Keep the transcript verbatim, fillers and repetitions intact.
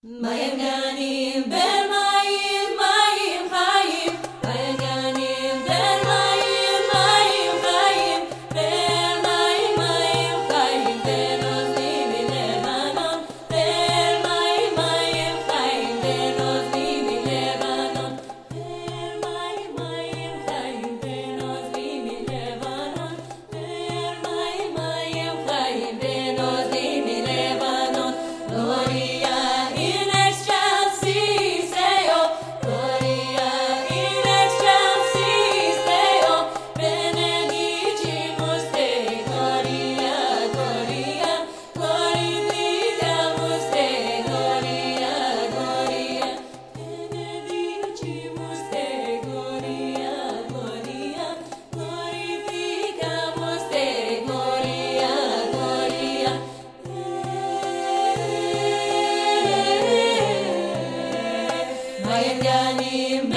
Mayim ganim ber mayim mayim chayim. Mayim ganim ber mayim mayim chayim. Ber mayim mayim chayim. Ber ozni milevanon. Ber mayim mayim chayim. Ber ozni milevanon. Ber mayim mayim chayim. Ber ozni milevanon. Ber mayim mayim chayim. Ber ozni milevanon. Gloria in excelsis Deo, Gloria in excelsis Deo, benedicimus Te, Gloria, Gloria, glorificamus Te, Gloria, Gloria, benedicimus Te, Gloria, Gloria, glorificamus Te, Gloria, Gloria. Mayim ganim